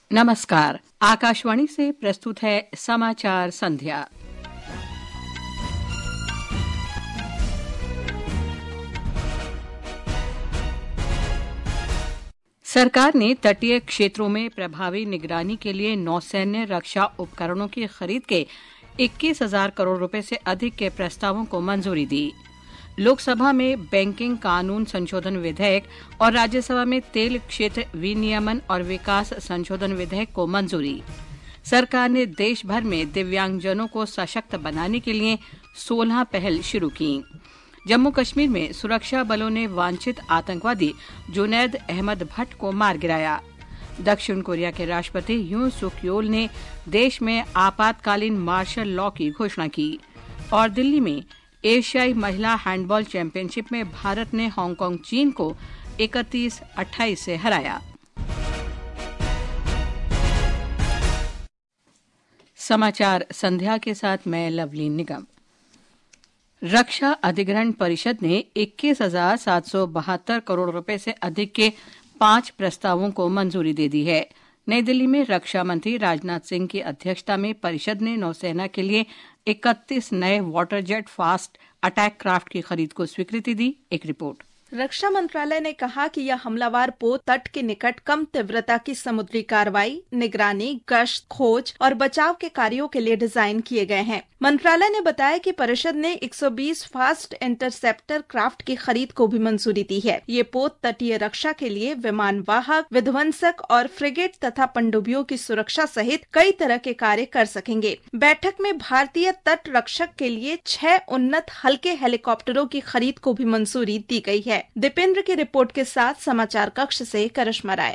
नमस्कार। आकाशवाणी से प्रस्तुत है समाचार संध्या। सरकार ने तटीय क्षेत्रों में प्रभावी निगरानी के लिए नौसैन्य रक्षा उपकरणों की खरीद के 21,000 करोड़ रुपए से अधिक के प्रस्तावों को मंजूरी दी। लोकसभा में बैंकिंग कानून संशोधन विधेयक और राज्यसभा में तेल क्षेत्र विनियमन और विकास संशोधन विधेयक को मंजूरी। सरकार ने देश भर में दिव्यांगजनों को सशक्त बनाने के लिए 16 पहल शुरू की। जम्मू कश्मीर में सुरक्षा बलों ने वांछित आतंकवादी जुनैद अहमद भट्ट को मार गिराया। दक्षिण कोरिया के राष्ट्रपति यून सुक योल ने देश में आपातकालीन मार्शल लॉ की घोषणा की। और दिल्ली में एशियाई महिला हैंडबॉल चैंपियनशिप में भारत ने हांगकांग चीन को 31-28 से हराया। समाचार संध्या के साथ मैं लवलीन निगम। रक्षा अधिग्रहण परिषद ने 21,772 करोड़ रुपए से अधिक के 5 प्रस्तावों को मंजूरी दे दी है। नई दिल्ली में रक्षा मंत्री राजनाथ सिंह की अध्यक्षता में परिषद ने नौसेना के लिए 31 नए water jet fast attack craft की खरीद को स्वीकृति दी। एक रिपोर्ट। रक्षा मंत्रालय ने कहा कि यह हमलावर पोत तट के निकट कम तीव्रता की समुद्री कार्रवाई, निगरानी, गश्त, खोज और बचाव के कार्यों के लिए डिजाइन किए गए हैं। मंत्रालय ने बताया कि परिषद ने 120 फास्ट इंटरसेप्टर क्राफ्ट की खरीद को भी मंजूरी दी है। ये पोत तटीय रक्षा के लिए विमान वाहक, विध्वंसक और फ्रिगेट तथा पनडुब्बियों की सुरक्षा सहित कई तरह के कार्य कर सकेंगे। बैठक में भारतीय तट रक्षक के लिए 6 उन्नत हल्के हेलीकॉप्टरों की खरीद को भी मंजूरी दी गई है। दीपेंद्र की रिपोर्ट के साथ समाचार कक्ष से करिश्मा राय।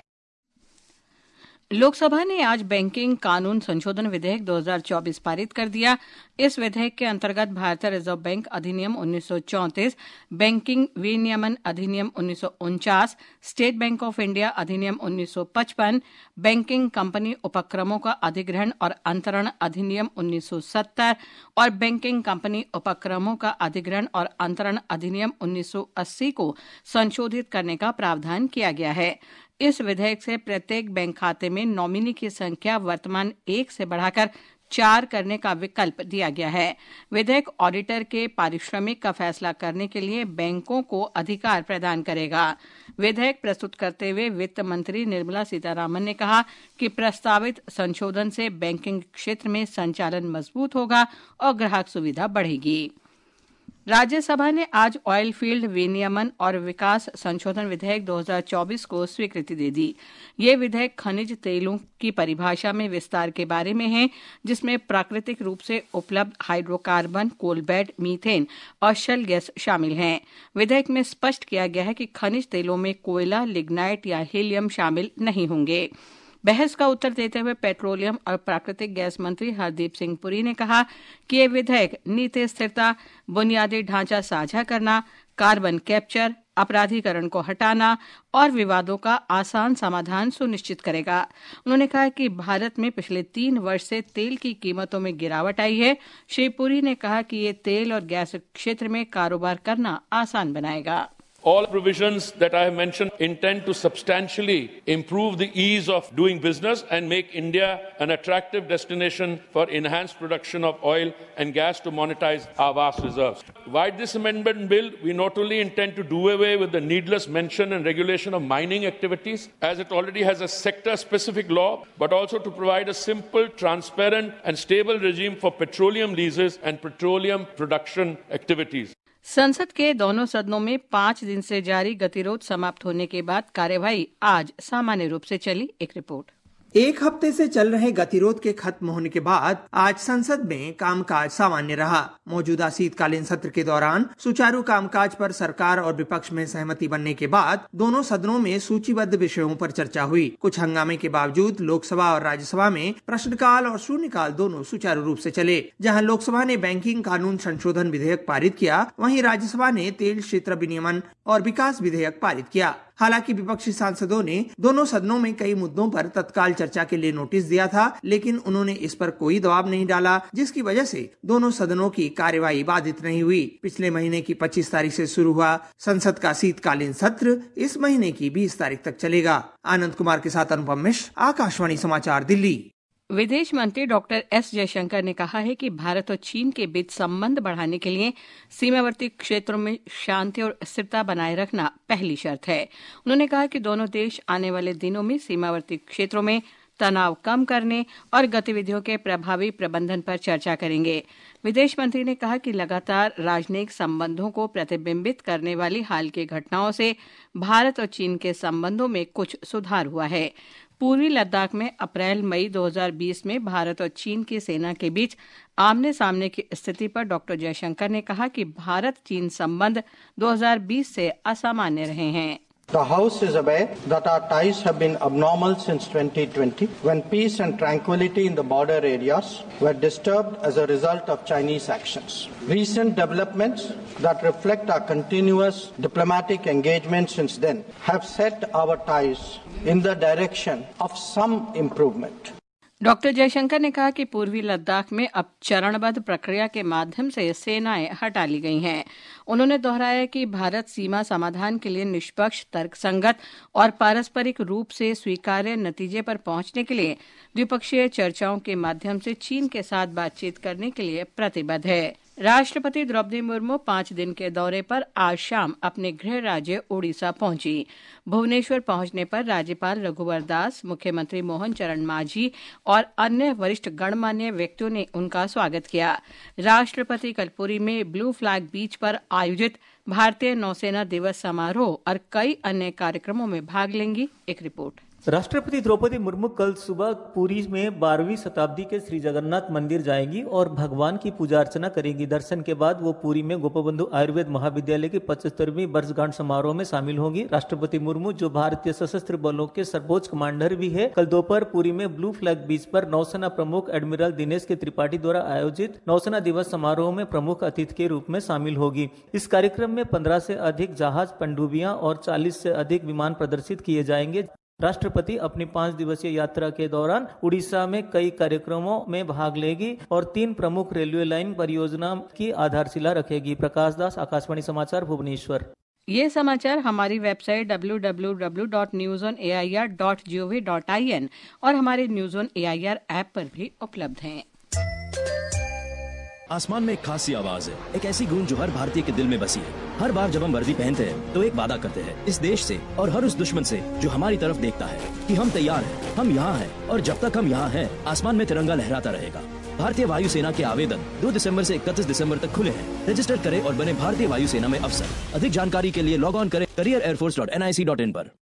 लोकसभा ने आज बैंकिंग कानून संशोधन विधेयक 2024 पारित कर दिया। इस विधेयक के अंतर्गत भारतीय रिजर्व बैंक अधिनियम 1934, बैंकिंग विनियमन अधिनियम 1949, स्टेट बैंक ऑफ इंडिया अधिनियम 1955, बैंकिंग कंपनी उपक्रमों का अधिग्रहण और अंतरण अधिनियम 1970 और बैंकिंग कंपनी उपक्रमों का अधिग्रहण और अंतरण अधिनियम 1980 को संशोधित करने का प्रावधान किया गया है। इस विधेयक से प्रत्येक बैंक खाते में नॉमिनी की संख्या वर्तमान 1 से बढ़ाकर 4 करने का विकल्प दिया गया है। विधेयक ऑडिटर के पारिश्रमिक का फैसला करने के लिए बैंकों को अधिकार प्रदान करेगा। विधेयक प्रस्तुत करते हुए वित्त मंत्री निर्मला सीतारामन ने कहा कि प्रस्तावित संशोधन से बैंकिंग क्षेत्र में संचालन मजबूत होगा और ग्राहक सुविधा बढ़ेगी। राज्यसभा ने आज ऑयल फील्ड विनियमन और विकास संशोधन विधेयक 2024 को स्वीकृति दे दी। ये विधेयक खनिज तेलों की परिभाषा में विस्तार के बारे में है, जिसमें प्राकृतिक रूप से उपलब्ध हाइड्रोकार्बन, कोलबेट, मीथेन और शल गैस शामिल हैं। विधेयक में स्पष्ट किया गया है कि खनिज तेलों में कोयला, लिग्नाइट या हीलियम शामिल नहीं होंगे। बहस का उत्तर देते हुए पेट्रोलियम और प्राकृतिक गैस मंत्री हरदीप सिंह पुरी ने कहा कि ये विधेयक नीति स्थिरता, बुनियादी ढांचा साझा करना, कार्बन कैप्चर, अपराधीकरण को हटाना और विवादों का आसान समाधान सुनिश्चित करेगा। उन्होंने कहा कि भारत में पिछले 3 वर्ष से तेल की कीमतों में गिरावट आई है। श्री पुरी ने कहा कि ये तेल और गैस क्षेत्र में कारोबार करना आसान बनाएगा। All provisions that I have mentioned intend to substantially improve the ease of doing business and make India an attractive destination for enhanced production of oil and gas to monetize our vast reserves. Via this amendment bill, we not only intend to do away with the needless mention and regulation of mining activities, as it already has a sector-specific law, but also to provide a simple, transparent and stable regime for petroleum leases and petroleum production activities. संसद के दोनों सदनों में 5 दिन से जारी गतिरोध समाप्त होने के बाद कार्यवाही आज सामान्य रूप से चली। एक रिपोर्ट। एक हफ्ते से चल रहे गतिरोध के खत्म होने के बाद आज संसद में कामकाज सामान्य रहा। मौजूदा शीतकालीन सत्र के दौरान सुचारू कामकाज पर सरकार और विपक्ष में सहमति बनने के बाद दोनों सदनों में सूचीबद्ध विषयों पर चर्चा हुई। कुछ हंगामे के बावजूद लोकसभा और राज्यसभा में प्रश्नकाल और शून्यकाल दोनों सुचारू रूप से चले। जहां लोकसभा ने बैंकिंग कानून संशोधन विधेयक पारित किया, वहीं राज्यसभा ने तेल क्षेत्र विनियमन और विकास विधेयक पारित किया। हालांकि विपक्षी सांसदों ने दोनों सदनों में कई मुद्दों पर तत्काल चर्चा के लिए नोटिस दिया था, लेकिन उन्होंने इस पर कोई दबाव नहीं डाला, जिसकी वजह से दोनों सदनों की कार्यवाही बाधित नहीं हुई। पिछले महीने की 25 तारीख से शुरू हुआ संसद का शीतकालीन सत्र इस महीने की 20 तारीख तक चलेगा। आनंद कुमार के साथ अनुपम मिश्र, आकाशवाणी समाचार, दिल्ली। विदेश मंत्री डॉक्टर एस जयशंकर ने कहा है कि भारत और चीन के बीच संबंध बढ़ाने के लिए सीमावर्ती क्षेत्रों में शांति और स्थिरता बनाए रखना पहली शर्त है। उन्होंने कहा कि दोनों देश आने वाले दिनों में सीमावर्ती क्षेत्रों में तनाव कम करने और गतिविधियों के प्रभावी प्रबंधन पर चर्चा करेंगे। विदेश मंत्री ने कहा कि लगातार राजनयिक संबंधों को प्रतिबिंबित करने वाली हाल की घटनाओं से भारत और चीन के संबंधों में कुछ सुधार हुआ है। पूर्वी लद्दाख में अप्रैल-मई 2020 में भारत और चीन की सेना के बीच आमने सामने की स्थिति पर डॉक्टर जयशंकर ने कहा कि भारत चीन संबंध 2020 से असामान्य रहे हैं। The House is aware that our ties have been abnormal since 2020, when peace and tranquility in the border areas were disturbed as a result of Chinese actions. Recent developments that reflect our continuous diplomatic engagement since then have set our ties in the direction of some improvement. Doctor Jaishankar ने कहा कि पूर्वी लद्दाख में अब चरणबद्ध प्रक्रिया के माध्यम से सेनाएं हटा ली गई हैं। उन्होंने दोहराया कि भारत सीमा समाधान के लिए निष्पक्ष, तर्कसंगत और पारस्परिक रूप से स्वीकार्य नतीजे पर पहुंचने के लिए द्विपक्षीय चर्चाओं के माध्यम से चीन के साथ बातचीत करने के लिए प्रतिबद्ध है। राष्ट्रपति द्रौपदी मुर्मू 5 दिन के दौरे पर आज शाम अपने गृह राज्य ओडिशा पहुंची। भुवनेश्वर पहुंचने पर राज्यपाल रघुवर दास, मुख्यमंत्री मोहन चरण मांझी और अन्य वरिष्ठ गणमान्य व्यक्तियों ने उनका स्वागत किया। राष्ट्रपति कल पुरी में ब्लू फ्लैग बीच पर आयोजित भारतीय नौसेना दिवस समारोह और कई अन्य कार्यक्रमों में भाग लेंगी। एक रिपोर्ट। राष्ट्रपति द्रौपदी मुर्मू कल सुबह पुरी में 12वीं शताब्दी के श्री जगन्नाथ मंदिर जाएंगी और भगवान की पूजा अर्चना करेंगी। दर्शन के बाद वो पुरी में गोपबंधु आयुर्वेद महाविद्यालय की 75वीं वर्षगांठ समारोह में शामिल होंगी। राष्ट्रपति मुर्मू, जो भारतीय सशस्त्र बलों के सर्वोच्च कमांडर भी है, कल दोपहर पुरी में ब्लू फ्लैग बीच पर नौसेना प्रमुख एडमिरल दिनेश के त्रिपाठी द्वारा आयोजित नौसेना दिवस समारोह में प्रमुख अतिथि के रूप में शामिल होगी। इस कार्यक्रम में 15 से अधिक जहाज, पनडुब्बियां और 40 से अधिक विमान प्रदर्शित किए जाएंगे। राष्ट्रपति अपनी 5 दिवसीय यात्रा के दौरान उड़ीसा में कई कार्यक्रमों में भाग लेगी और 3 प्रमुख रेलवे लाइन परियोजना की आधारशिला रखेगी। प्रकाश दास, आकाशवाणी समाचार, भुवनेश्वर। ये समाचार हमारी वेबसाइट www.newsonair.gov.in और हमारे न्यूज़ ऑन एआईआर ऐप पर भी उपलब्ध हैं। आसमान में एक खास सी आवाज है, एक ऐसी गूंज जो हर भारतीय के दिल में बसी है। हर बार जब हम वर्दी पहनते हैं तो एक वादा करते हैं इस देश से और हर उस दुश्मन से जो हमारी तरफ देखता है कि हम तैयार हैं, हम यहाँ हैं और जब तक हम यहाँ हैं आसमान में तिरंगा लहराता रहेगा। भारतीय वायुसेना के आवेदन 2 दिसंबर से 31 दिसंबर तक खुले हैं। रजिस्टर करें और बने भारतीय वायुसेना में अफसर। अधिक जानकारी के लिए लॉग ऑन करें careerairforce.nic.in पर।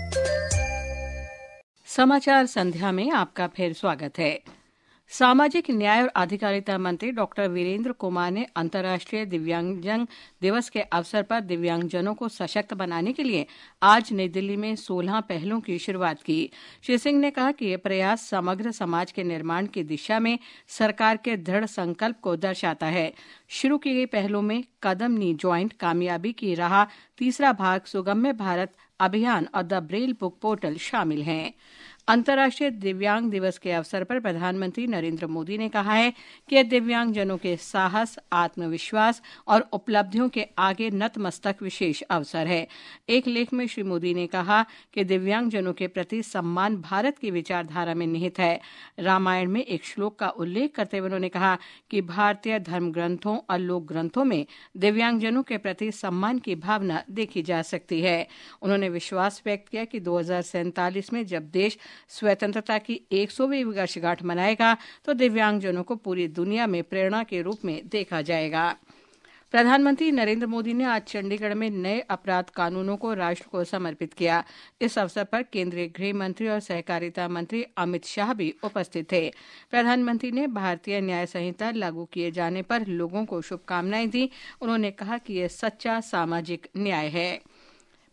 समाचार संध्या में आपका फिर स्वागत है। सामाजिक न्याय और अधिकारिता मंत्री डॉक्टर वीरेंद्र कुमार ने अंतर्राष्ट्रीय दिव्यांगजन दिवस के अवसर पर दिव्यांगजनों को सशक्त बनाने के लिए आज नई दिल्ली में 16 पहलों की शुरुआत की। श्री सिंह ने कहा कि ये प्रयास समग्र समाज के निर्माण की दिशा में सरकार के दृढ़ संकल्प को दर्शाता है। शुरू की गई पहलों में कदम नी ज्वाइंट, कामयाबी की राह, तीसरा भाग, सुगम्य भारत अभियान और द ब्रेल बुक पोर्टल शामिल हैं। अंतर्राष्ट्रीय दिव्यांग दिवस के अवसर पर प्रधानमंत्री नरेंद्र मोदी ने कहा है कि दिव्यांगजनों के साहस, आत्मविश्वास और उपलब्धियों के आगे नतमस्तक विशेष अवसर है। एक लेख में श्री मोदी ने कहा कि दिव्यांगजनों के प्रति सम्मान भारत की विचारधारा में निहित है। रामायण में एक श्लोक का उल्लेख करते हुए उन्होंने कहा कि भारतीय धर्म ग्रंथों और लोक ग्रंथों में दिव्यांगजनों के प्रति सम्मान की भावना देखी जा सकती है। उन्होंने विश्वास व्यक्त किया कि 2047 में जब देश स्वतंत्रता की 100वीं वर्षगांठ मनाएगा तो दिव्यांगजनों को पूरी दुनिया में प्रेरणा के रूप में देखा जाएगा। प्रधानमंत्री नरेंद्र मोदी ने आज चंडीगढ़ में नए अपराध कानूनों को राष्ट्र को समर्पित किया। इस अवसर पर केंद्रीय गृह मंत्री और सहकारिता मंत्री अमित शाह भी उपस्थित थे। प्रधानमंत्री ने भारतीय न्याय संहिता लागू किए जाने पर लोगों को शुभकामनाएं दी। उन्होंने कहा कि यह सच्चा सामाजिक न्याय है।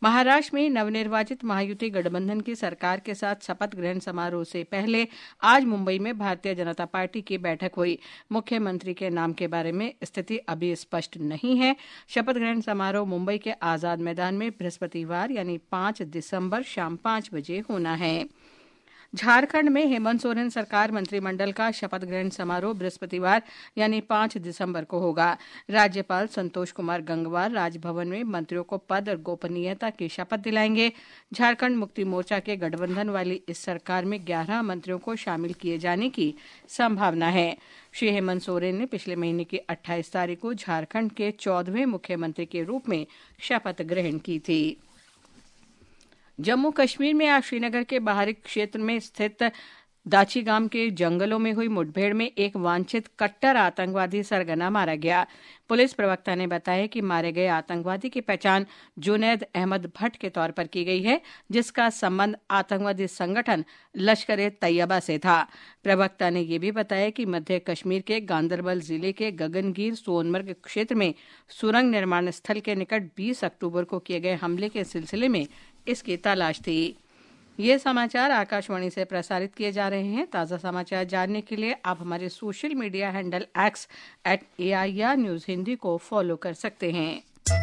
महाराष्ट्र में नवनिर्वाचित महायुति गठबंधन की सरकार के साथ शपथ ग्रहण समारोह से पहले आज मुंबई में भारतीय जनता पार्टी की बैठक हुई। मुख्यमंत्री के नाम के बारे में स्थिति अभी स्पष्ट नहीं है। शपथ ग्रहण समारोह मुंबई के आजाद मैदान में बृहस्पतिवार यानी 5 दिसंबर शाम 5 बजे होना है। झारखंड में हेमंत सोरेन सरकार मंत्रिमंडल का शपथ ग्रहण समारोह बृहस्पतिवार यानी 5 दिसंबर को होगा। राज्यपाल संतोष कुमार गंगवार राजभवन में मंत्रियों को पद और गोपनीयता की शपथ दिलाएंगे। झारखंड मुक्ति मोर्चा के गठबंधन वाली इस सरकार में 11 मंत्रियों को शामिल किए जाने की संभावना है। श्री हेमंत सोरेन ने पिछले महीने की 28 तारीख को झारखंड के 14वें मुख्यमंत्री के रूप में शपथ ग्रहण की थी। जम्मू कश्मीर में आज श्रीनगर के बाहरी क्षेत्र में स्थित दाचीगाम के जंगलों में हुई मुठभेड़ में एक वांछित कट्टर आतंकवादी सरगना मारा गया। पुलिस प्रवक्ता ने बताया कि मारे गए आतंकवादी की पहचान जुनैद अहमद भट्ट के तौर पर की गई है, जिसका संबंध आतंकवादी संगठन लश्कर-ए-तैयबा से था। प्रवक्ता ने यह भी बताया कि मध्य कश्मीर के गांदरबल जिले के गगनगीर सोनमर्ग क्षेत्र में सुरंग निर्माण स्थल के निकट 20 अक्टूबर को किए गए हमले के सिलसिले में इसकी तलाश थी। ये समाचार आकाशवाणी से प्रसारित किए जा रहे हैं। ताज़ा समाचार जानने के लिए आप हमारे social media handle @AIR news Hindi को फॉलो कर सकते हैं।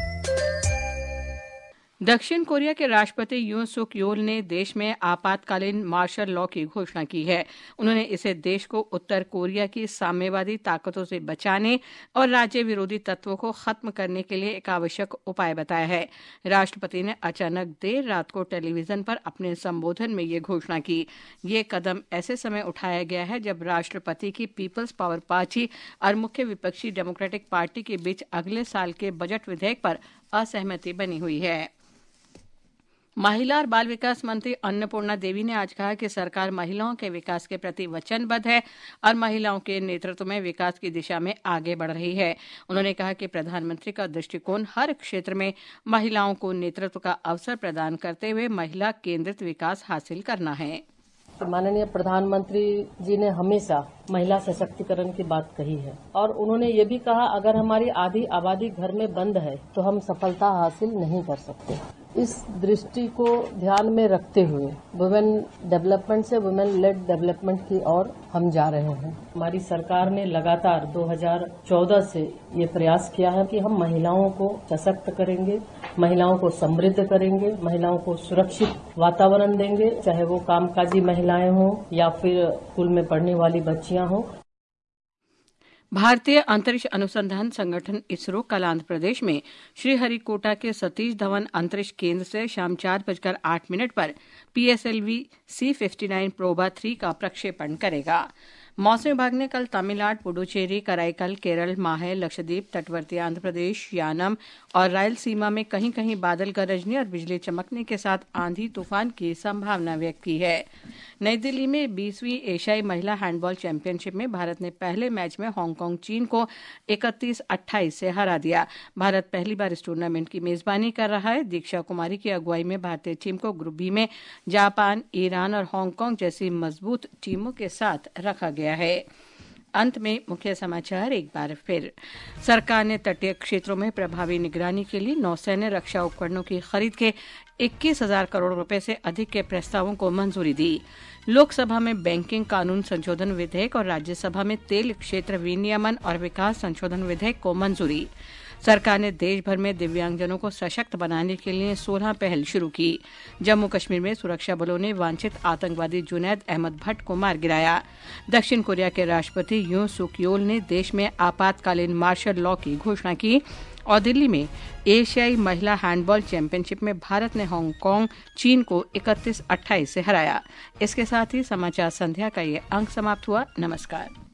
दक्षिण कोरिया के राष्ट्रपति यून सुक योल ने देश में आपातकालीन मार्शल लॉ की घोषणा की है। उन्होंने इसे देश को उत्तर कोरिया की साम्यवादी ताकतों से बचाने और राज्य विरोधी तत्वों को खत्म करने के लिए एक आवश्यक उपाय बताया है। राष्ट्रपति ने अचानक देर रात को टेलीविजन पर अपने संबोधन में ये घोषणा की। ये कदम ऐसे समय उठाया गया है जब राष्ट्रपति की पीपल्स पावर पार्टी और मुख्य विपक्षी डेमोक्रेटिक पार्टी के बीच अगले साल के बजट विधेयक पर असहमति बनी हुई है। महिला और बाल विकास मंत्री अन्नपूर्णा देवी ने आज कहा कि सरकार महिलाओं के विकास के प्रति वचनबद्ध है और महिलाओं के नेतृत्व में विकास की दिशा में आगे बढ़ रही है। उन्होंने कहा कि प्रधानमंत्री का दृष्टिकोण हर क्षेत्र में महिलाओं को नेतृत्व का अवसर प्रदान करते हुए महिला केंद्रित विकास हासिल करना है। माननीय प्रधानमंत्री जी ने हमेशा महिला सशक्तिकरण की बात कही है और उन्होंने ये भी कहा अगर हमारी आधी आबादी घर में बंद है तो हम सफलता हासिल नहीं कर सकते। इस दृष्टि को ध्यान में रखते हुए वुमेन डेवलपमेंट से वुमेन लेड डेवलपमेंट की ओर हम जा रहे हैं। हमारी सरकार ने लगातार 2014 से ये प्रयास किया है कि हम महिलाओं को सशक्त करेंगे, महिलाओं को समृद्ध करेंगे, महिलाओं को सुरक्षित वातावरण देंगे, चाहे वो कामकाजी महिलाएं हों या फिर स्कूल में पढ़ने वाली बच्चियां हों। भारतीय अंतरिक्ष अनुसंधान संगठन इसरो कल आंध्र प्रदेश में श्रीहरिकोटा के सतीश धवन अंतरिक्ष केंद्र से शाम 4:08 पर PSLV C59 प्रोबा 3 का प्रक्षेपण करेगा। मौसम विभाग ने कल तमिलनाडु, पुडुचेरी, कराईकल, केरल, माहे, लक्षद्वीप, तटवर्ती आंध्र प्रदेश, यानम और रायलसीमा में कहीं कहीं बादल गरजने और बिजली चमकने के साथ आंधी तूफान की संभावना व्यक्त की है। नई दिल्ली में 20वीं एशियाई महिला हैंडबॉल चैंपियनशिप में भारत ने पहले मैच में हांगकांग चीन को 31-28 से हरा दिया। भारत पहली बार इस टूर्नामेंट की मेजबानी कर रहा है। दीक्षा कुमारी की अगुवाई में भारतीय टीम को ग्रुप बी में जापान, ईरान और हांगकांग जैसी मजबूत टीमों के साथ रखा गया है। अंत में मुख्य समाचार एक बार फिर। सरकार ने तटीय क्षेत्रों में प्रभावी निगरानी के लिए नौसैन्य रक्षा उपकरणों की खरीद के 21,000 करोड़ रुपए से अधिक के प्रस्तावों को मंजूरी दी। लोकसभा में बैंकिंग कानून संशोधन विधेयक और राज्यसभा में तेल क्षेत्र विनियमन और विकास संशोधन विधेयक को मंजूरी। सरकार ने देश भर में दिव्यांगजनों को सशक्त बनाने के लिए 16 पहल शुरू की। जम्मू कश्मीर में सुरक्षा बलों ने वांछित आतंकवादी जुनैद अहमद भट्ट को मार गिराया। दक्षिण कोरिया के राष्ट्रपति यून सुक योल ने देश में आपातकालीन मार्शल लॉ की घोषणा की और दिल्ली में एशियाई महिला हैंडबॉल चैंपियनशिप में भारत ने हांगकांग चीन को 31-28 से हराया। इसके साथ ही समाचार संध्या का ये अंक समाप्त हुआ। नमस्कार।